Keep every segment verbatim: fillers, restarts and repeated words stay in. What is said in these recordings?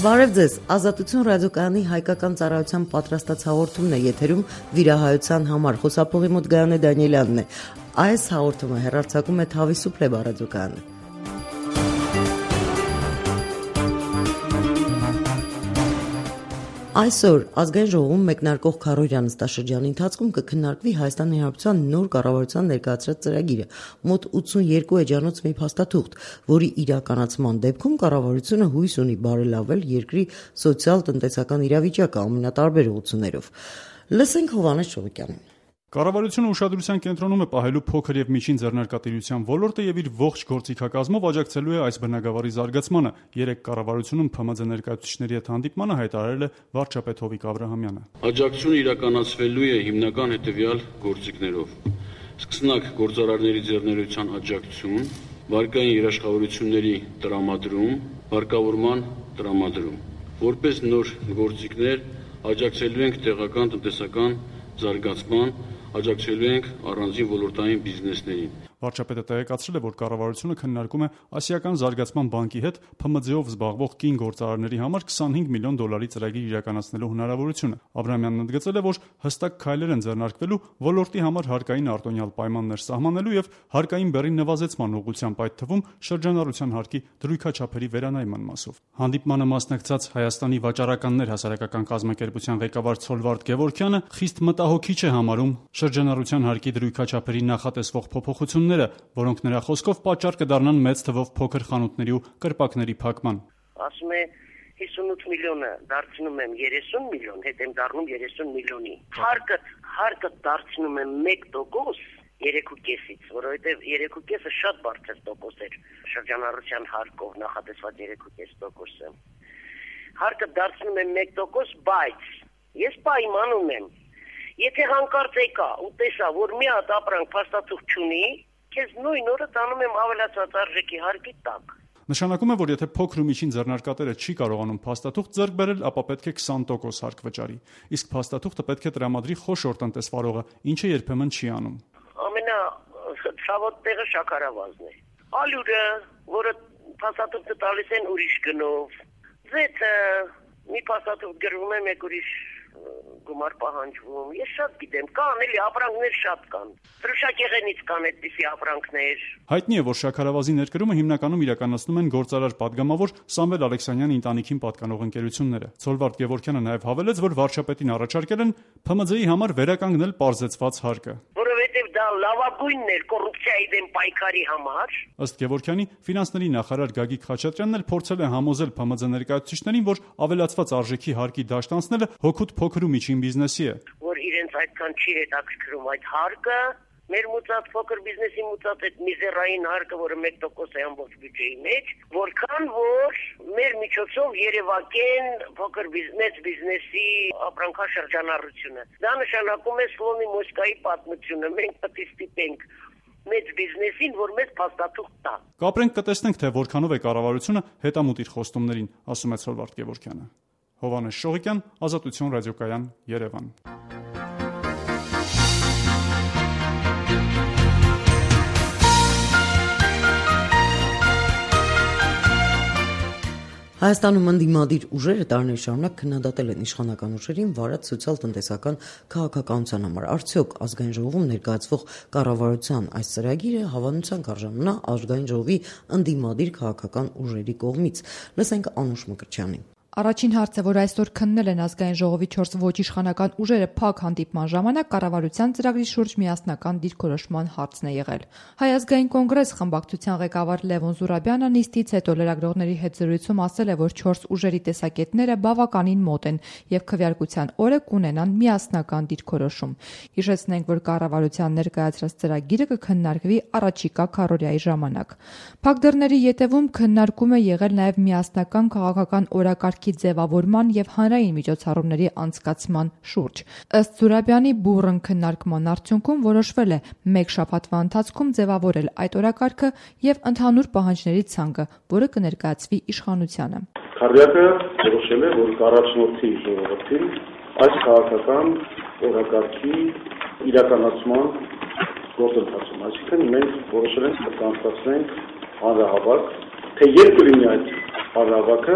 Բարև ձեզ, Ազատություն ռադիոկայանի հայկական ծառայության պատրաստած հաղորդումն է եթերում վիրահայության համար, խոսափողի մոտ Գայանե Դանիելյանն է, այս հաղորդումը հեռարձակում է Թավիսուփլեբա ռադիոկայանը։ Այսօր Ազգային ժողովում մեկնարկող քառօրյա նստաշրջանի ընթացքում կքննարկվի Հայաստանի Հանրապետության նոր կառավարության ներկայացրած ծրագիրը, մոտ ութսունյերկու էջանոց մի փաստաթուղթ, որի իրականացման դեպքում կառավարությունը հույս ունի բարելավել երկրի սոցիալ-տնտեսական իրավիճակը ամենատարբեր ուղղություններով։ Լսենք Հովհաննես Շողիկյանին։ Կառավարությունը ուշադրության կենտրոնում է պահելու փոքր եւ միջին ձեռնարկատիրության ոլորտը եւ իր ողջ գործիքակազմով աջակցելու է այս բնագավառի զարգացմանը։ Երեք կառավարությունում ՓՄԶ ներկայացուցիչների հետ հանդիպմանը հայտարարել է վարչապետ Հովիկ Աբրահամյանը։ Աջակցությունը իրականացվելու է հիմնական հետեւյալ գործիքներով. սկսնակ գործարարների ձեռներության աջակցություն, վարկային երաշխավորությունների տրամադրում, վարկավորման տրամադրում։ Որպես նոր գործիքներ աջակցելու ենք տեղական տնտեսական զարգացման, աջակցելու ենք առանձին ոլորտային բիզնեսներին։ Վարչապետը տեղեկացրել է, որ կառավարությունը քննարկում է Ասիական զարգացման բանկի հետ ՓՄԶ-ով զբաղվող կին գործարարների համար քսանհինգ միլիոն դոլարի ծրագիր իրականացնելու հնարավորությունը։ Աբրահամյանն ընդգծել է, որ հստակ քայլեր են ձեռնարկվելու ոլորտի համար հարկային արտոնյալ պայմաններ սահմանելու եւ հարկային բեռի նվազեցման ուղղությամբ, այդ թվում շրջանառության հարկի դրույքաչափերի վերանայման մասով։ Հանդիպմանը մասնակցած Հայաստանի վաճառականներ հասարակական կազմակերպության ղեկավար Ցոլվարդ Գևորգյանը խիստ մտահոգիչ է համարում շրջանառության հարկի դրույքաչափերի նախատեսվող փոփոխությունները, որոնք նրա խոսքով պատճառ կդառնան մեծ թվով փոքր խանութների ու կրպակների փակման։ Ասում է հիսունութ միլիոնը դարձնում եմ երեսուն միլիոն, հետ եմ դառնում երեսուն միլիոնի։ Հարկը հարկը դարձնում եմ մեկ տոկոս երեք ու կեսից, որովհետև երեք ու կեսը շատ բարձր տոկոս էր շրջանառության հարկով նախատեսված երեք ու կես տոկոսը։ Հարկը դարձնում եմ մեկ տոկոս, բայց ես պայման ունեմ։ Եթե հանկարծ եկա ու տեսա, որ մի հատ ապրանք փաստաթուղթ չունի, քեզ նույն օրը տանում եմ ավելացած արժեքի հարկի տակ։ Նշանակում է, որ եթե փոքր ու միջին ձեռնարկատերը չի կարողանում փաստաթուղթ ձեռք բերել, ապա պետք է քսան տոկոս հարկ վճարի։ Իսկ փաստաթուղթը պետք է տրամադրի խոշոր տնտեսվարողը, ինչը երբեմն չի անում։ Ամենացավոտ տեղը շաքարավազն է։ Ալյուրը, որը փաստաթուղթը տալիս են ուրիշ գնով, ձեթը մի փաստաթուղթ գրվում է մեկ ուրիշ գումար պահանջվում։ Ես շատ գիտեմ, կան էլի ապրանքներ շատ կան։ Թրուշակեղենից կան այդպիսի ապրանքներ։ Հայտնի է, որ շաքարավազի ներկրումը հիմնականում իրականացնում են գործարար падգամավոր Սամվել Ալեքսանյանի ընտանիքին պատկանող ընկերությունները։ Ցոլվարդ Գևորգյանը նաև հավելեց, որ վարչապետին առաջարկել են ՓՄԶ-ի համար վերականգնել պարզեցված հարկը։ Որովհետև դա լավագույնն էր կոռուպցիայի դեմ պայքարի համար։ Ըստ Գևորգյանի, ֆինանսների նախարար Գագիկ Խաչատրյանն էլ փորձել է համոզել ՓՄԶ ներկայացուցիչներին, որ ավելացված արժեքի հարկի դաշտ անցնելը հօգուտ փոքր ու միջին բիզնեսի է։ Որ իրենց այդքան չի հետաքրքրում այդ հարկը, մեր մուծած փոքր բիզնեսի մուծած այդ միզերային հարկը, որը մեկ տոկոս է ամբողջ բյուջեի մեջ, որքան որ մեր միջոցով երևակեն փոքր բիզնես բիզնեսի ապրանքաշրջանառությունը։ Դա նշանակում է Սլոնի Մոսկվայի պատմությունը։ Մենք պետք է ստիպենք մեծ բիզնեսին, որ մեծ փաստաթուղթ տա։ Կապրենք կտեսնենք, թե որքանով է կառավարությունը հետամուտ իր խոստումներին, ասում է Ցոլվարդ Գևորգյանը։ Հովհաննես Շողիկյան, Ազատություն ռադիոկայան, Երևան։ Հայաստանում ընդդիմադիր ուժերը տարիներ շարունակ քննադատել են իշխանական ուժերին վարած սոցիալ-տնտեսական քաղաքականության համար։ Արդյոք Ազգային ժողովում ներկայացվող կառավարության այս ծրագիրը հավանության կարժանանա Ազգային ժողովի ընդդիմադիր քաղաքական ուժերի կողմից։ Լսենք Անուշ Մկրտչյանին։ Առաջին հարցը, որ այսօր քննել են Ազգային ժողովի չորս ոչ իշխանական ուժերը փակ հանդիպման ժամանակ, կառավարության ծրագրի շուրջ միասնական դիրքորոշման հարցն է եղել։ Հայ ազգային կոնգրես խմբակցության ղեկավար Լևոն Զուրաբյանը նիստից հետո լրագրողների հետ զրույցում ասել է, որ չորս ուժերի տեսակետները բավականին մոտ են եւ քվեարկության օրը կունենան միասնական դիրքորոշում։ Հիշեցնենք, որ կառավարության ներկայացրած ծրագիրը կքննարկվի առաջիկա քառօրյայի ժամանակ։ Փակ դռների ետևում քննարկում է եղել նաեւ միասնական քաղաքական օրակարգ ձևավորման եւ հանրային միջոցառումների անցկացման շուրջ։ Ըստ Զուրաբյանի, բուռն քննարկման արդյունքում որոշվել է մեկ շաբաթվա ընթացքում ձևավորել այդ օրակարգը եւ ընդհանուր պահանջների ցանկը, որը կներկայացվի իշխանությանը։ Քարտեզը որոշել է, որ կառաջնորդի ժողովրդին այս քաղաքական օրակարգի իրականացման գործընթացում, այսինքն մենք որոշել ենք կանցկացնենք հանրահավաք, թե երբ կլինի այդ հանրահավաքը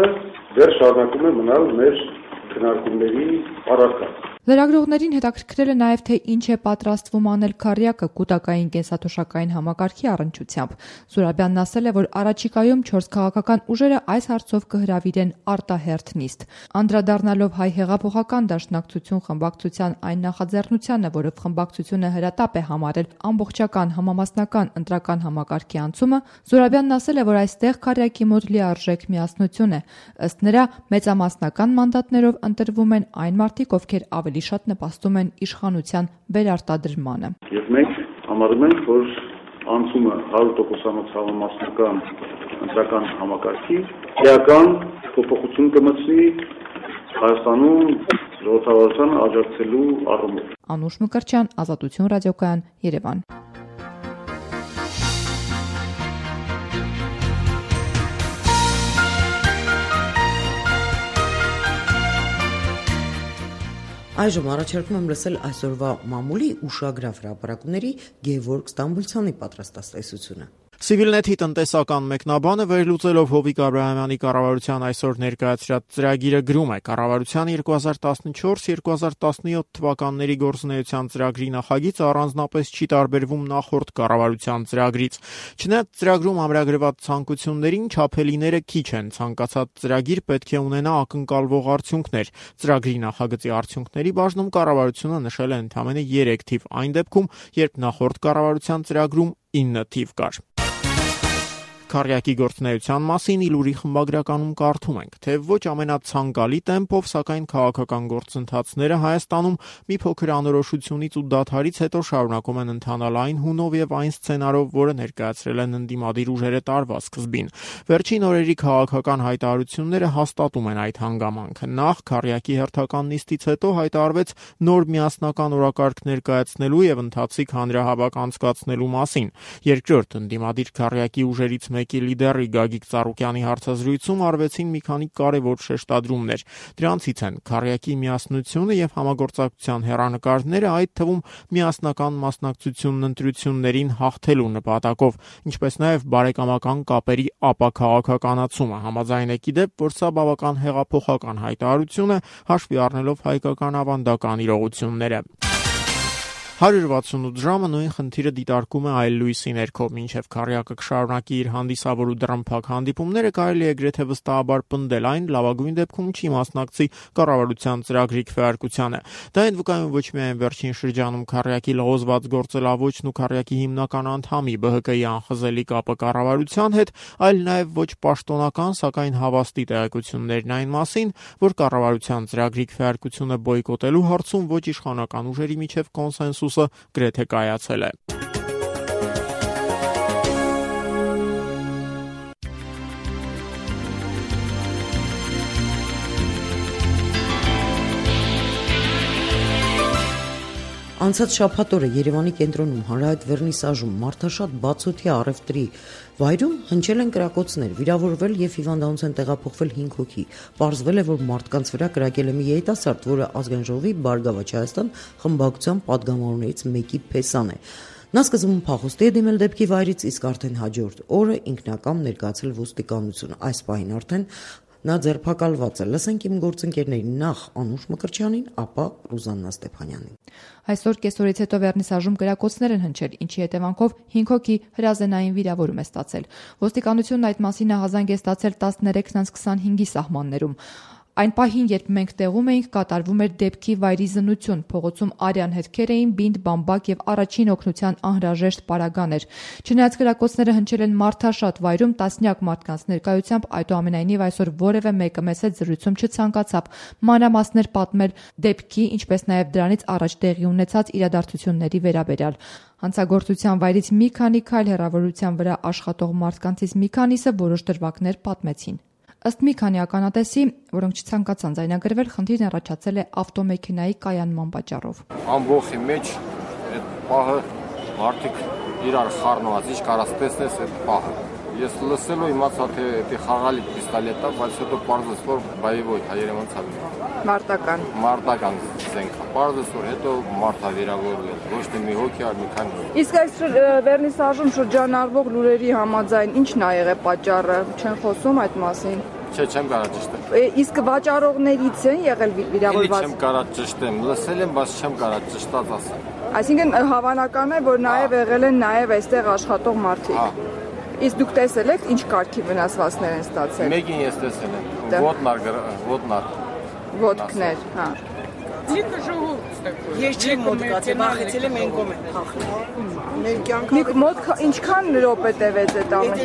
դեռ շարունակում է մնալ մեր քննարկումների առարկա։ Լրագրողներին հետաքրքրել է նաև թե ինչ է պատրաստվում անել Քառյակը կուտակային կենսաթոշակային համակարգի առնչությամբ։ Զուրաբյանն ասել է, որ առաջիկայում չորս քաղաքական ուժերը այս հարցով կհրավիրեն արտահերթ նիստ։ Անդրադառնալով հայ հեղափոխական դաշնակցություն խմբակցության այն նախաձեռնությանը, որով խմբակցությունը հրատապ է համարել ամբողջական համամասնական ընտրական համակարգի անցումը, Զուրաբյանն ասել է, որ այստեղ Քառյակի մոտ լիարժեք միասնություն է։ Ըստ նրա, մեծամասնական մանդատներով ընտրվում են այն մարդիկ, ովքեր ավելի շատ նպաստում են իշխանության վերարտադրմանը։ Եվ մենք համարում ենք, որ անցումը հարյուր տոկոսանոց համամասնական ընտրական համակարգի էական փոփոխություն կմտցնի Հայաստանում ժողովրդավարությանը աջակցելու առումով։ Անուշ Մկրտչյան, Ազատություն ռադիոկայան, Երևան։ Այժմ առաջարկում եմ լսել այսօրվա մամուլի ուշագրավ հրապարակումների Գևորգ Ստամբուլցյանի պատրաստաստեսությունը։ Civilnet-ի տնտեսական մեկնաբանը վերլուծելով Հովիկ Աբրահամյանի կառավարության այսօր ներկայացրած ծրագիրը գրում է. կառավարության երկու հազար տասնչորս երկու հազար տասնյոթ թվականների գործունեության ծրագրի նախագիծը առանձնապես չի տարբերվում նախորդ կառավարության ծրագրից։ Չնայած ծրագրում ամրագրված ցանկություններին չափելիները քիչ են, ցանկացած ծրագիր պետք է ունենա ակնկալվող արդյունքներ։ Ծրագրի նախագծի արդյունքների բաժնում կառավարությունը նշել է ընդամենը երեք թիվ, այն դեպքում, երբ նախորդ կառավարության ծրագրում ինը թիվ կար։ Քառյակի գործունեության մասին Իլուրի խմբագրականում կարդում ենք, թե ոչ ամենացանկալի տեմպով, սակայն քաղաքական գործընթացները Հայաստանում մի փոքր անորոշությունից ու դադարից հետո շարունակում են ընթանալ այն հունով եւ այն սցենարով, որը ներկայացրել են ընդդիմադիր ուժերը տարվա սկզբին։ Վերջին օրերի քաղաքական հայտարարությունները հաստատում են այդ հանգամանքը։ Նախ Քառյակի հերթական նիստից հետո հայտարարվեց նոր միասնական օրակարգ ներկայացնելու եւ ընթացիկ հանրահավաք անցկացնելու մասին։ Երկրորդ ընդդիմադիր Քառյակի ուժերից մեկի լիդերի Գագիկ Ծառուկյանի հարցազրույցում արվեցին մի քանի կարևոր շեշտադրումներ։ Դրանցից են Քառյակի միասնությունը եւ համագործակցության հեռանկարները, այդ թվում միասնական մասնակցությունն ընտրություններին հաղթելու նպատակով, ինչպես նաեւ բարեկամական կապերի ապաքաղաքականացումը։ Համաձայն է գիտեպ, որ սա բավական հեղափոխական հայտարարություն է, հաշվի առնելով հայկական ավանդական իրողությունները։ հարյուր վաթսունութ ժամը նույն խնդիրը դիտարկում է այլ լույսի ներքո, մինչև Քառյակը կշարունակի իր հանդիսավոր ու դռնփակ հանդիպումները, կարելի է գրեթե վստահաբար պնդել այն լավագույն դեպքում չի մասնակցի կառավարության ծրագրի քվեարկությանը։ Դա այն վկայում ոչ միայն վերջին շրջանում Քառյակի լղոզված գործելավոճն ու Քառյակի հիմնական անդամի Բ Հ Կ-ի անխզելի կապը կառավարության հետ, այլ նաև ոչ պաշտոնական, սակայն հավաստի տեղեկություններն այն մասին, որ կառավարության ծրագրի քվեարկությունը բոյկոտելու հարցում ոչ իշխանական ուժերի միջև կոնսենսուս գրեթե կայացել է։ Անցած շաբաթ օրը Երևանի կենտրոնում հանրահայտ վերնիսաժում մարդաշատ բացօթյա առևտրի վայրում հնչել են կրակոցներ, վիրավորվել եւ հիվանդանոց են տեղափոխվել հինգ հոգի։ Պարզվել է, որ մարդկանց վրա կրակել է մի երիտասարդ, որը Ազգային ժողովի Բարգավաճ Հայաստան խմբակցության падգամավորներից մեկի փեսան է։ Նա սկզբում փախուստի է դիմել դեպքի վայրից, իսկ արդեն հաջորդ օրը ինքնակամ ներկայացել ոստիկանություն։ Այս պահին արդեն նա ձերբակալված է։ Լսենք իմ գործընկերներին, նախ Անուշ Մկրտչյանին, ապա Ռուզաննա Ստեփանյանին։ Այսօր կեսօրից հետո վերնիսաժում կրակոցներ են հնչել, ինչի հետևանքով հինգ հոգի հրազենային վիրավորում է ստացել։ Ոստիկանությունն այդ մասին ահազանգ է ստացել տասներեքից քսանհինգի սահմաններում։ Այն պահին, երբ մենք տեղում էինք, կատարվում էր դեպքի վայրի զննություն, փողոցում արյան հետքեր էին, բինտ, բամբակ եւ առաջին օգնության անհրաժեշտ պարագաներ։ Չնայած կրակոցները հնչել են մարդաշատ վայրում տասնյակ մարդկանց ներկայությամբ, այդուամենայնիվ այսօր որևէ մեկը մեծ հետ զրույցում չցանկացավ մանրամասներ պատմել դեպքի, ինչպես նաեւ դրանից առաջ տեղի ունեցած իրադարձությունների վերաբերյալ։ Հանցագործության վայրից մի քանի քայլ հեռավորության վրա աշխատող մարդկանցից մի քանիսը որոշ դրվագներ պատմեցին։ Ըստ մի քանի ականատեսի, որոնք չցանկացան ձայնագրվել, խնդիրն առաջացել է ավտոմեքենայի կայանման պատճառով։ Ամբողջի մեջ այդ պահը մարդիկ իրար խառնված, ինչ կարաս տեսնես այդ պահը։ Ես լսելով իմացա, թե դա խաղալի պիստոլետ է, բայց հետո պարզեց, որ բայվոյ հայերենից է։ Մարտական։ Մարտական զենք է։ Պարզեց, որ հետո մարդա վիրավորվել, ոչ թե մի հոգի, այլ մի քանի։ Իսկ այս վերնիսաժում շրջանառվող լուրերի համաձայն ի՞նչն ա եղել պատճառը, չեն խոսում այդ մասին։ Չէ, չեմ կարող ճշտել։ Իսկ վաճառողներից են եղել վիրավորված։ Չեմ կարող ճշտեմ, լսել եմ, բայց չեմ կարող ճշտած ասել։ Այսինքն հավանական է, որ նաև եղել են նաև այստեղ աշխատող մարդիկ։ Իսկ դուք տեսել եք ինչ կարգի վնասվածքներ են ստացել։ Մեկին ես տեսել եմ, ոտնար, ոտնար։ Ոտքներ, հա։ Ես չեմ մոտկացել, վախեցել եմ են կոմ են փախնել։ Մեր կյանքը Միք մոտ ինչքան րոպե տևեց այդ ամենը։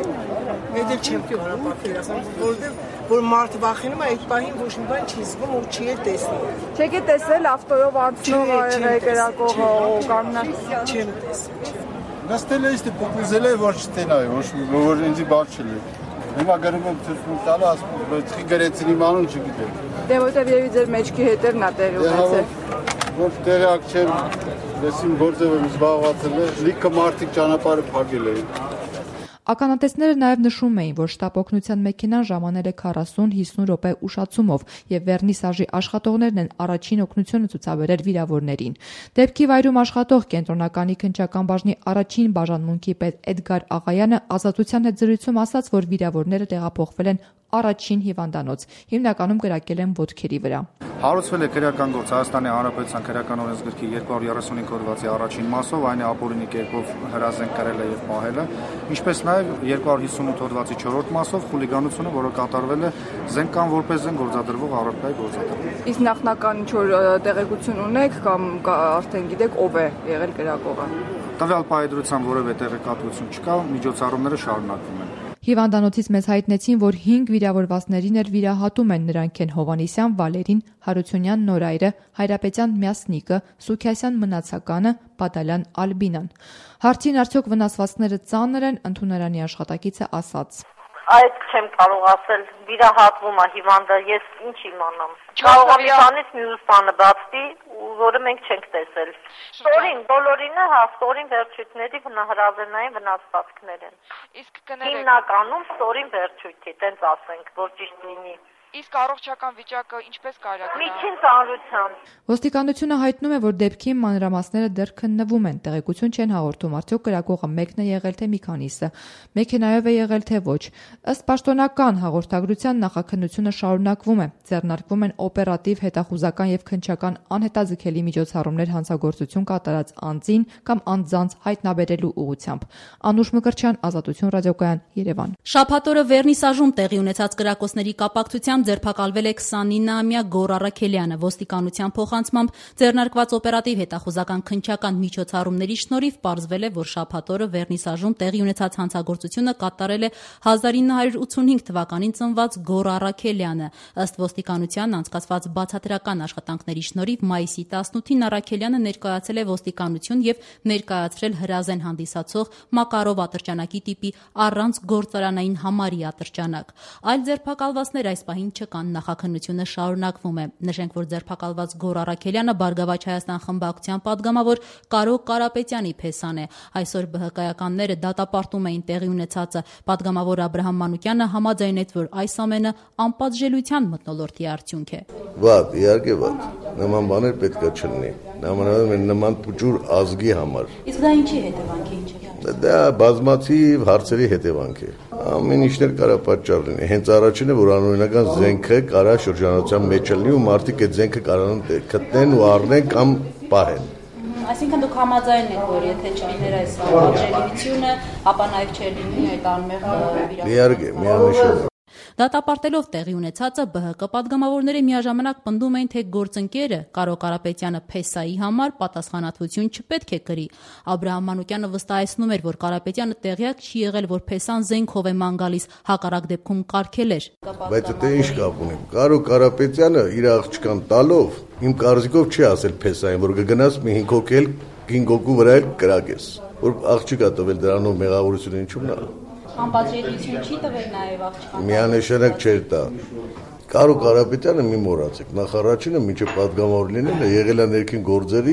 Ես չեմ կարող պատկերացնել, որովհետև որ մարդ վախենում է, այդ պահին ոչ մի բան չի զգում ու չի էլ տեսնում։ Չեք է տեսել ավտոյով անցնող եղել կրակողը կանգնած։ Չեմ տեսել։ Նստել է իստի փոփուզել է ոչ չտենայ, ոչ որ ինձ բաչել է։ Հիմա գրում եմ ցույց տալը, ասում բայց գրեցին իմ անուն չգիտեմ։ Դե որտեվ եւի ձեր մեջքի հետևն է տեղի ունեցել։ Որ տեղյակ չեմ, ես իմ գործով եմ զբաղվածել, լիքը մարդիկ ճանապարհը փակել էին։ Ականատեսները նաև նշում էին, որ շտապ օգնության մեքենան ժամանել է քառասուն-հիսուն րոպե ուշացումով եւ վերնիսաժի աշխատողներն են առաջին օգնությունը ցուցաբերել վիրավորներին։ Դեպքի վայրում աշխատող կենտրոնականի քննչական բաժնի առաջին բաժանմունքի պետ Էդգար Աղայանը ազատության հետ զրույցում ասաց, որ վիրավորները տեղափոխվել են առաջին հիվանդանոց, հիմնականում կրակել են ոտքերի վրա։ Հարուցվել է քրեական գործ Հայաստանի Հանրապետության քրեական օրենսգրքի երկու հարյուր երեսունհինգ հոդվածի առաջին մասով, այն է ապօրինի կերպով հրազենք կրելը եւ պահելը, ինչպես նաեւ երկու հարյուր հիսունութ հոդվածի չորրորդ մասով խուլիգանությունը, որը կատարվել է զենք կամ որպես զենք գործադրվող առարկայի գործադրող։ Իսկ նախնական ինչ որ տեղեկություն ունեք կամ արդեն գիտեք ով է եղել կրակողը։ Տվյալ պահեդրությամբ որևէ տեղեկատվություն չկա, միջոցառումները շարունակվում են։ Հիվանդանոցից մեզ հայտնեցին, որ հինգ վիրավորվածներին էլ վիրահատում են, նրանք են Հովանեսյան Վալերին, Հարությունյան Նորայրը, Հայրապետյան Մյասնիկը, Սուքիասյան Մնացականը, Պատալյան Ալբինան։ Հարցին արդյոք վնասվածքները ծանր են, ընդունարանի աշխատակիցը ասաց. Այդ չեմ կարող ասել, վիրահատվում է հիվանդը, ես ինչ իմանամ։ Կարող է միանից մյուս բանը բացվի, որը մենք չենք տեսել։ Ստորին, բոլորինը, հա, ստորին վերջույթների հրավերնային վնասվածքներ են։ Իսկ կներեք։ Հիմնականում ստորին վերջույթի, տենց ասենք, որ ճիշտ լինի։ Իսկ առողջական վիճակը ինչպես կարելի է Միջին ծանրությամբ։ Ոստիկանությունը հայտնում է, որ դեպքի մանրամասները դեռ քննվում են, տեղեկություն չեն հաղորդում, արդյոք կրակողը մեկն է եղել թե մի քանիսը, մեքենայով է եղել թե ոչ։ Ըստ պաշտոնական հաղորդագրության նախաքննությունը շարունակվում է, ձեռնարկվում են օպերատիվ, հետախուզական եւ քննչական անհետաձգելի միջոցառումներ հանցագործություն կատարած անձին կամ անձանց հայտնաբերելու ուղղությամբ։ Անուշ Մկրտչյան, Ազատություն ռադիոկայան, Երևան։ Շաբաթ օրը Վերնիսաժում տեղի ունեցած կրակոցների կապակցությամբ ձերբակալվել է քսանինամյա Գոռ Առաքելյանը։ Ոստիկանության փոխանցմամբ ձեռնարկված օպերատիվ հետախուզական քննչական միջոցառումների շնորհիվ պարզվել է, որ շաբաթ օրը Վերնիսաժում տեղի ունեցած հանցագործությունը կատարել է հազար ինը հարյուր ութսունհինգ թվականին ծնված Գոռ Առաքելյանը։ Ըստ ոստիկանության անցկացված բացատրական աշխատանքների շնորհիվ մայիսի տասնութին Առաքելյանը ներկայացել է ոստիկանություն եւ ներկայացրել հրազեն հանդիսացող Մակարով ատրճանակի տիպի առանց գործարանային համարի ատրճանակ։ Այլ ձերբակալվածներ այս պահին չկան, նախաքննությունը շարունակվում է։ Նշենք, որ ձերբակալված Գոռ Առաքելյանը Բարգավաճ Հայաստան խմբակցության падգամավոր Կարո Կարապետյանի փեսան է։ Այսօր բհկայականները դատապարտում էին տեղի ունեցածը։ Падգամավոր Աբրահամ Մանուկյանը համաձայնեց, որ այս ամենը անպատժելիության մթնոլորտի արդյունք է։ Վատ, իհարկե վատ։ Նման բաներ պետք է չլինի։ Նամանավանդ նման փուճուր ազգի համար։ Իսկ դա ինչի հետևանք է, ինչ է։ Դա բազմաթիվ հարցերի հետևանք է։ Ամեն ինչներ կարա պատճառ լինի։ Հենց առաջինը, որ անօրինական զենքը կարա շրջանառության մեջ լինի ու մարդիկ այդ զենքը կարան գտնեն ու առնեն կամ պահեն։ Այսինքն դուք համաձայն եք, որ եթե չլիներ այս պատժելիությունը, ապա նաև չէր լինի այդ անմեղ վիրավորությունը։ Իհարկե, միանշանակ։ Դատապարտելով տեղի ունեցածը ԲՀԿ падգամավորները միաժամանակ պնդում էին, թե գործընկերը Կարո Կարապետյանը փեսայի համար պատասխանատվություն չպետք է կրի։ Աբրահամ Մանուկյանը վստահեցնում էր, որ Կարապետյանը տեղյակ չի եղել, որ փեսան զենքով է ման գալիս, հակառակ դեպքում կարգել էր։ Բայց դա ինչ կապ ունի։ Կարո Կարապետյանը իր աղջկան տալով իմ կարծիքով չի ասել փեսային, որ կգնաս մի հինգ հոգի էլ հինգ հոգու վրա էլ կրակես, որ աղջիկա տվել դրանով մեղավորություն ինչու՞մն է։ Անպատժելիություն չի տվել նաև աղջկան։ Միանշանակ չէր տա։ Կարո Կարապետյանը մի մոռացեք, նախ առաջինը մինչև падգամավոր լինելը եղել է ներքին գործերի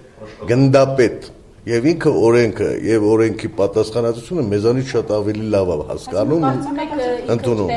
գնդապետ եւ ինքը օրենքը եւ օրենքի պատասխանատվությունը մեզանից շատ ավելի լավ է հասկանում, ընդունում։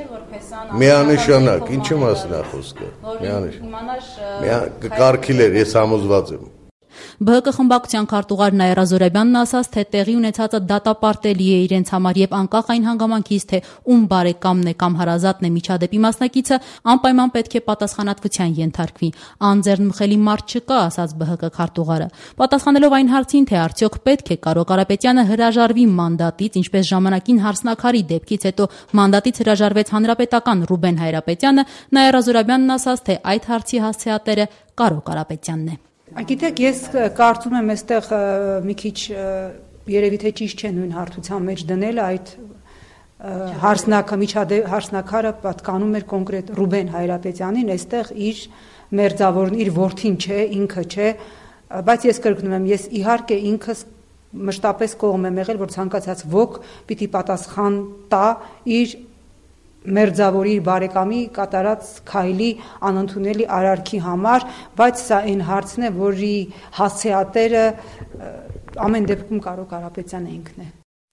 Միանշանակ, ինչի մասին է խոսքը։ Միանշանակ։ Կարգիլ էր, ես համոզված եմ։ Բ Հ Կ խմբակցության քարտուղար Նաիրա Զորաբյանն ասաց, թե տեղի ունեցածը դատապարտելի է իրենց համար եւ անկախ այն հանգամանքից, թե ում բարեկամն է կամ հարազատն է միջադեպի մասնակիցը, անպայման պետք է պատասխանատվության ենթարկվի։ Անձեռնմխելի մարդ չկա, ասաց Բ Հ Կ քարտուղարը։ Պատասխանելով այն հարցին, թե արդյոք պետք է Կարո Կարապետյանը հրաժարվի մանդատից, ինչպես ժամանակին Հարսնաքարի դեպքից հետո մանդատից հրաժարվեց հանրապետական Ռուբեն Հայրապետյանը, Նաիրա Զորաբյանն ասաց, թե այդ հարցի հասցեատերը Կարո Կարապետյանն է։ Գիտեք, ես կարծում եմ այստեղ մի քիչ երևի թե ճիշտ չէ նույն հարթության մեջ դնել այդ հարսնակը միջադեպ հարսնակարը պատկանում էր կոնկրետ Ռուբեն Հայրապետյանին, այստեղ իր մերձավորն իր որդին չէ, ինքը չէ, բայց ես կրկնում եմ, ես իհարկե ինքս մշտապես կողմ եմ եղել, որ ցանկացած ոք պիտի պատասխան տա իր մերձավորի իր բարեկամի կատարած քայլի անընդունելի արարքի համար, բայց սա այն հարցն է, որի հասցեատերը ամեն դեպքում Կարո Կարապետյանը ինքն է։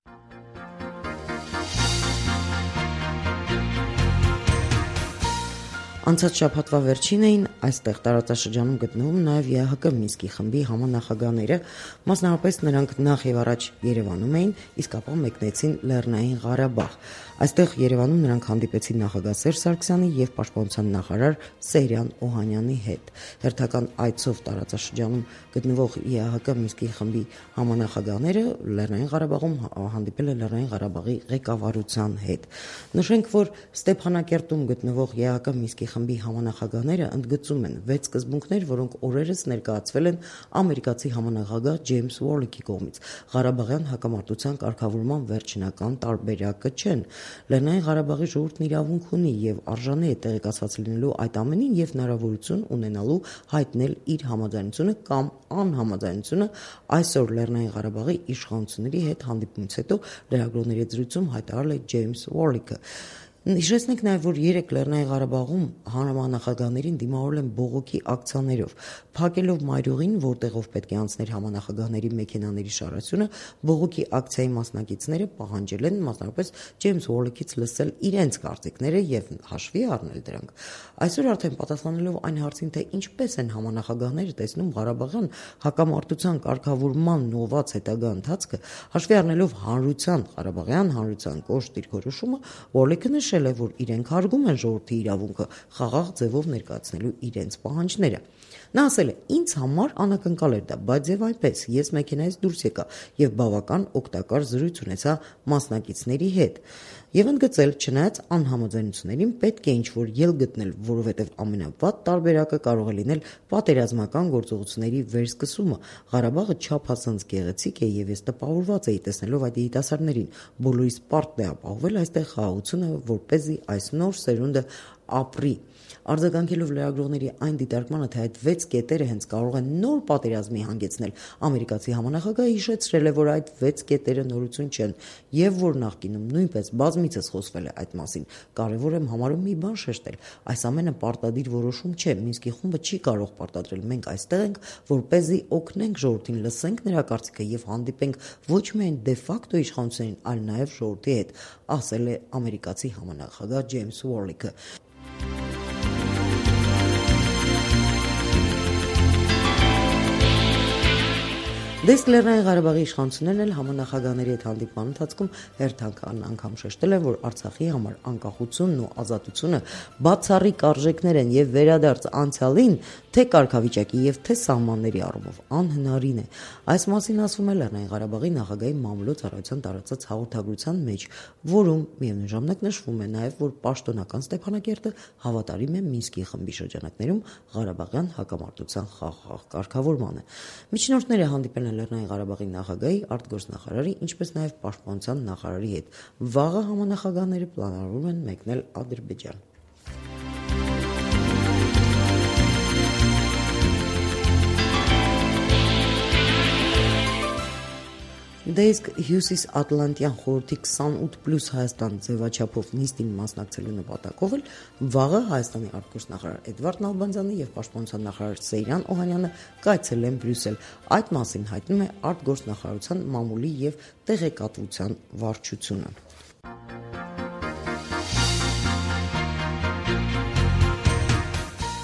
Անցած շաբաթվա վերջին էին այստեղ տարածաշրջանում գտնվում նաև Ե Հ Կ Մինսկի խմբի համանախագահները, մասնավորապես նրանք նախ եւ առաջ Երևանում էին, իսկ ապա մեկնեցին Լեռնային Ղարաբաղ։ Այստեղ Երևանում նրանք հանդիպեցին նախագահ Սերժ Սարգսյանի եւ պաշտպանության նախարար Սեյրան Օհանյանի հետ։ Հերթական այցով տարածաշրջանում գտնվող Ե Հ Կ Մինսկի խմբի համանախագահները Լեռնային Ղարաբաղում հանդիպել են Լեռնային Ղարաբաղի ղեկավարության հետ։ Նշենք, որ Ստեփանակերտում գտնվող Ե Հ Կ Մինսկի խմբի համանախագահները ընդգծում են վեց սկզբունքներ, որոնք օրերս ներկայացվել են ամերիկացի համանախագահ Ջեյմս Ուորլիքի կողմից։ Ղարաբաղյան հակամարտության կարգավորման վերջնական տարբերակը չեն։ Լեռնային Ղարաբաղի ժողովուրդն իրավունք ունի եւ արժանի է տեղեկացված լինելու այդ ամենին եւ հնարավորություն ունենալու հայտնել իր համաձայնությունը կամ անհամաձայնությունը այսօր Լեռնային Ղարաբաղի իշխանությունների հետ հանդիպումից հետո լրագրողների զրույցում հայտարարել է Ջեյմս Ուորլիքը։ Հիշեցնենք նաև, որ երեք Լեռնային Ղարաբաղում համանախագահներին դիմավորել են բողոքի ակցիաներով, փակելով մայրուղին, որտեղով պետք է անցներ համանախագահների մեքենաների շարասյունը, բողոքի ակցիայի մասնակիցները պահանջել են մասնավորապես Ջեյմս Ուորլիքից լսել իրենց կարծիքները եւ հաշվի առնել դրանք։ Այսօր արդեն պատասխանելով այն հարցին, թե ինչպես են համանախագահները տեսնում Ղարաբաղյան հակամարտության կարգավորման նոված հետագա ընթացքը, հաշվի առնելով հանրության, Ղարաբաղյան հանրության կոշտ դիրքորոշումը, Ուորլիքը նշել է, որ իրենք հարգում են ժողովրդի իրավունքը խաղաղ ձևով ներկայացնելու իրենց պահանջները։ Նա ասել է. «Ինձ համար անակնկալ էր դա, բայց եւ այնպես ես մեքենայից դուրս եկա եւ բավական օգտակար զրույց ունեցա մասնակիցների հետ»։ Եվ ընդգծել, չնայած անհամաձայնություններին պետք է ինչ-որ ելք գտնել, որովհետև ամենավատ տարբերակը կարող է լինել պատերազմական գործողությունների վերսկսումը։ Ղարաբաղը չափազանց գեղեցիկ է եւ ես տպավորված էի տեսնելով այդ երիտասարդներին։ Բոլորիս պարտն է ապահովել այստեղ խաղաղությունը, որպեսզի այս նոր սերունդը ապրի։ Արձագանքելով լրագրողների այն դիտարկմանը, թե այդ վեց կետերը հենց կարող են նոր պատերազմի հանգեցնել, ամերիկացի համանախագահը հիշեցրել է, որ այդ վեց կետերը նորություն չեն եւ որ նախկինում նույնպես բազմիցս խոսվել է այդ մասին։ Կարևոր եմ համարում մի բան շեշտել. այս ամենը պարտադիր որոշում չէ, Մինսկի խումբը չի կարող պարտադրել։ Մենք այստեղ ենք, որպեսզի օգնենք ժողովրդին, լսենք նրա կարծիքը եւ հանդիպենք ոչ միայն դե ֆակտո իշխանություններին, այլ նաեւ ժողովրդի հետ, ասել է ամերիկացի համանախագահ Ջեյմս Ուորլիքը։ Դեսկ Լեռնային Ղարաբաղի իշխանություններն էլ համանախագահների հետ հանդիպման ընթացքում հերթական անգամ շեշտել են, որ Արցախի համար անկախությունն ու ազատությունը բացառիկ արժեքներ են եւ վերադարձ անցյալին թե կարգավիճակի եւ թե սահմանների առումով անհնարին է։ Այս մասին ասվում է Լեռնային Ղարաբաղի նախագահի մամուլոց առողջության տարածած հաղորդագրության մեջ, որում միևնույն ժամանակ նշվում է նաեւ, որ պաշտոնական Ստեփանակերտը հավատարիմ է Մինսկի խմբի շրջանակներում Ղարաբաղյան հակամարտության խաղաղ կարգավորմանը։ Միջնորդները հանդիպել են Լեռնային Ղարաբաղի նախագահի, արտգործնախարարի, ինչպես նաև պաշտպանության նախարարի հետ։ Վաղը համանախագահները պլանավորում են մեկնել Ադրբեջան։ Դեսկ Հյուսիսատլանտյան խորհրդի քսանութ պլյուս Հայաստան ձևաչափով նիստին մասնակցելու նպատակով էլ վաղը Հայաստանի արտգործնախարար Էդվարդ Նալբանդյանը եւ պաշտպանության նախարար Սեյրան Օհանյանը կայցելել են Բրյուսել։ Այդ մասին հայտնում է արտգործնախարարության մամուլի եւ տեղեկատվության վարչությունը։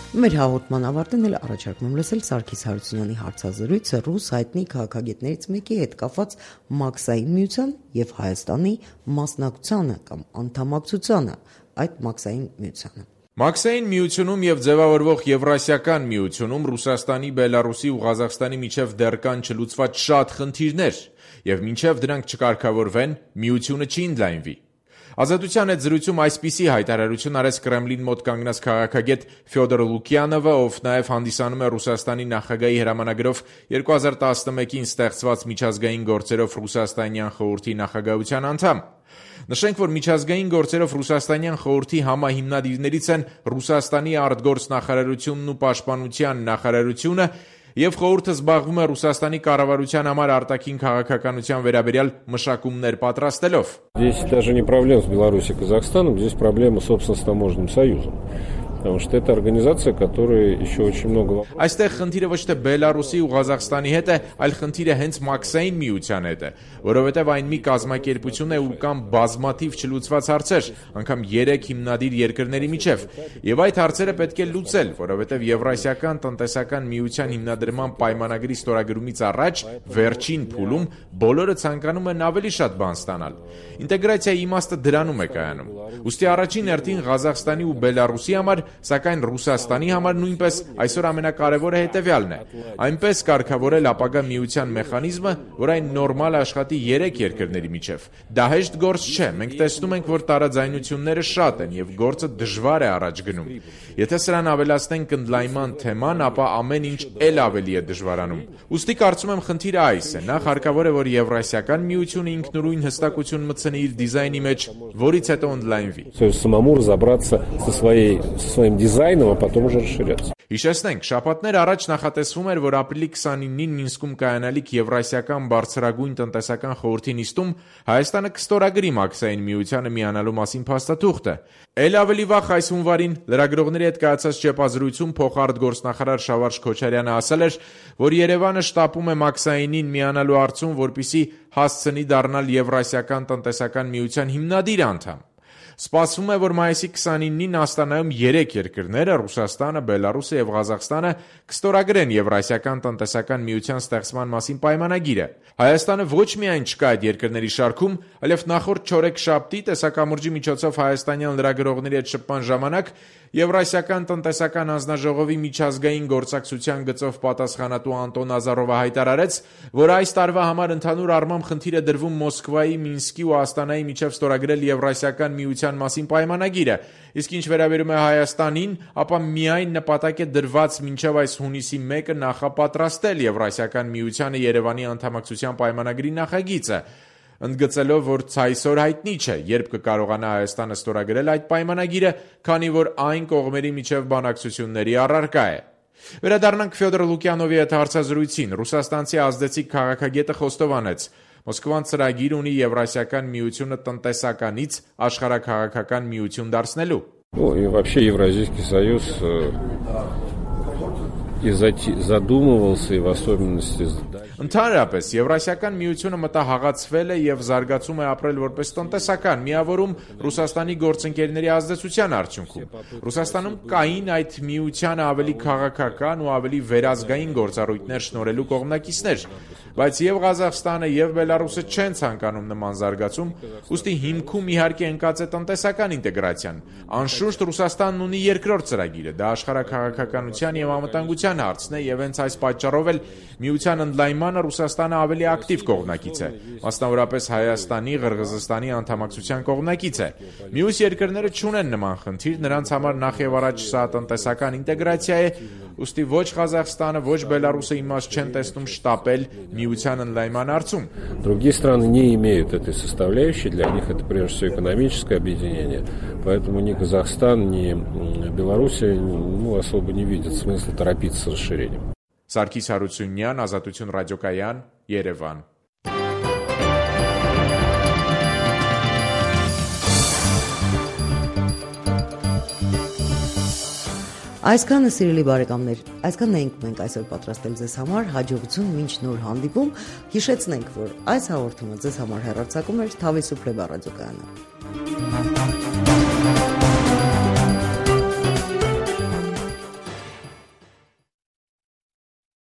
Մեր հաղորդման ավարտին էլ առաջարկում եմ լսել Սարգիս Հարությունյանի հարցազրույցը ռուս հայտնի քաղաքագետներից մեկի հետ կապված Մաքսային միության եւ Հայաստանի մասնակցությանը կամ անդամակցությանը այդ Մաքսային միությանը։ Մաքսային միությունում եւ ձևավորվող Եվրասիական միությունում Ռուսաստանի, Բելարուսի ու Ղազախստանի միջև դեռ կան չլուծված շատ խնդիրներ, եւ մինչեւ դրանք չկարգավորվեն, միությունը չի ընդլայնվի։ Ազատության հետ զրույցում այսպիսի հայտարարություն արեց Կրեմլին մոտ կանգնած քաղաքագետ Ֆյոդոր Լուկյանովը, ով նաև հանդիսանում է Ռուսաստանի նախագահի հրամանագրով երկու հազար տասնմեկին ստեղծված միջազգային գործերով Ռուսաստանյան խորհրդի նախագահության անդամ։ Նշենք, որ միջազգային գործերով Ռուսաստանյան խորհրդի համահիմնադիրներից են Ռուսաստանի արտգործնախարարությունն ու պաշտպանության նախարարությունը, եւ խորհուրդը զբաղվում է Ռուսաստանի կառավարության համար արտաքին քաղաքականության վերաբերյալ մշակումներ պատրաստելով։ Здесь даже не проблема с Беларусью и Казахстаном, здесь проблема, собственно, с таможенным союзом. Потому что это организация, которая еще очень много... Այստեղ խնդիրը ոչ թե Բելարուսի ու Ղազախստանի հետ է, այլ խնդիրը հենց Մաքսային միության հետ է, որովհետև այն մի կազմակերպություն է, ուր կան բազմաթիվ չլուծված հարցեր, անգամ երեք հիմնադիր երկրների միջև, եւ այդ հարցերը պետք է լուծել, որովհետև Եվրասիական տնտեսական միության հիմնադրման պայմանագրի ստորագրումից առաջ վերջին փուլում բոլորը ցանկանում են ավելի շատ բան ստանալ։ Ինտեգրացիայի իմաստը դրանում է կայանում։ Ուստի առաջին հերթին Ղազախստանի ու Բելարուսի համար, սակայն Ռուսաստանի համար նույնպես այսօր ամենակարևորը հետևյալն է. այնպես կարգավորել ապագա միության մեխանիզմը, որ այն նորմալ աշխատի երեք երկրների միջև։ Դա հեշտ գործ չէ, մենք տեսնում ենք, որ տարաձայնությունները շատ են եւ գործը դժվար է առաջ գնում։ Եթե սրան ավելացնենք ընդլայնման թեման, ապա ամեն ինչ էլ ավելի է դժվարանում։ Ուստի կարծում եմ խնդիրը այս է. նախ հարկավոր է, որ Եվրասիական միությունը ինքնուրույն հստակություն մտցնի իր դիզայնի մեջ, որից հետո ընդլայնվի։ Самому разобраться со своей своим дизайном, а потом уже расширяться. Հիշեցնենք, շաբաթներ առաջ նախատեսվում էր, որ ապրիլի քսանինին Մինսկում կայանալիք Եվրասիական բարձրագույն տնտեսական խորհրդի նիստում Հայաստանը կստորագրի Մաքսային միությանը միանալու մասին փաստաթուղթը։ Էլ ավելի վաղ այս հունվարին լրագրողների հետ կայացած ճեպազրույցում փոխարտգործնախարար Շավարժ Քոչարյանը ասել էր, որ Երևանը շտապում է Մաքսայինին միանալու հարցում, որպեսզի հասցնի դառնալ Եվրասիական տնտեսական միության հիմնադիր անդամ։ Սպասվում է, որ մայիսի քսանինին Աստանայում երեք երկրները՝ Ռուսաստանը, Բելարուսը եւ Ղազախստանը կստորագրեն Եվրասիական տնտեսական միության ստեղծման մասին պայմանագիրը։ Հայաստանը ոչ միայն չկա այդ երկրների շարքում, այլև նախորդ չորեքշաբթի տեսակամուրջի միջոցով հայաստանյան լրագրողների հետ շփման ժամանակ Եվրասիական տնտեսական հանձնաժողովի միջազգային գործակցության գծով պատասխանատու Անտոն Ազարովը հայտարարեց, որ այս տարվա համար ընդհանուր առմամբ խնդիր է դրվում Մոսկվայի, Մինսկի ու Աստանայի միջև ստորագրել Եվրասիական միության մասին պայմանագիրը, իսկ ինչ վերաբերում է Հայաստանին, ապա միայն նպատակ է դրված մինչև այս հունիսի մեկը նախապատրաստել Եվրասիական միությանը Երևանի անդամակցության պայմանագրի նախագիծը, ընդգծելով, որ ցայսօր հայտնի չէ, երբ կկարողանա Հայաստանը ստորագրել այդ պայմանագիրը, քանի որ այն կողմերի միջև բանակցությունների առարկա է։ Վերադառնանք Ֆյոդոր Լուկյանովի հետ հարցազրույցին։ Ռուսաստանցի ազդեցիկ քաղաքագետը խոստովանեց. Մոսկվան ծրագիր ունի Եվրասիական միությունը տնտեսականից աշխարհաքաղաքական միություն դարձնելու։ Ну и вообще Евразийский союз и задумывался, и в особенности... Ընդհանրապես, Եվրասիական միությունը մտահաղացվել է եւ զարգացում է ապրել որպես տնտեսական, միավորում Ռուսաստանի գործընկերների ազդեցության արդյունքում։ Ռուսաստանում կային այդ միությանը ավելի քաղաքական ու ավելի վերազգային գործառույթներ շնորհելու կողմնակիցներ, բայց եւ Ղազախստանը եւ Բելարուսը չեն ցանկանում նման զարգացում, ուստի հիմքում իհարկե ընկած է տնտեսական ինտեգրացիան։ Անշուշտ Ռուսաստանն ունի երկրորդ ծրագիրը, դա աշխարհաքաղաքականության եւ անվտանգության հարցն է եւ հենց այս պատճառով էլ միության ընդլայնմանը Ռուսաստանը ավելի ակտիվ կողմնակից է, մասնավորապես Հայաստանի, Ղրղզստանի անդամակցության կողմնակից է։ Մյուս երկրները չունեն նման խնդիր, նրանց համար նախ եւ առաջ սա տնտեսական ինտեգրացիա է, ուստի ոչ Ղազախստանը, ոչ Բելարուսը իմաստ չեն տեսնում շտապել միության ընդլայնման հարցում։ Другие страны не имеют этой составляющей, для них это прежде всего экономическое объединение, поэтому ни Казахстан, ни Беларусь ну, особо не видят смысла торопиться с расширением. Սարգիս Հարությունյան, Ազատություն ռադիոկայան, Երևան։ Այսքանը սիրելի բարեկամներ, այսքանն էինք մենք այսօր պատրաստել ձեզ համար, հաջողություն մինչ նոր հանդիպում, հիշեցնենք, որ այս հաղորդումը ձեզ համար հեռարձակում էր Թավեսուփլեբա ռադիոկայանը։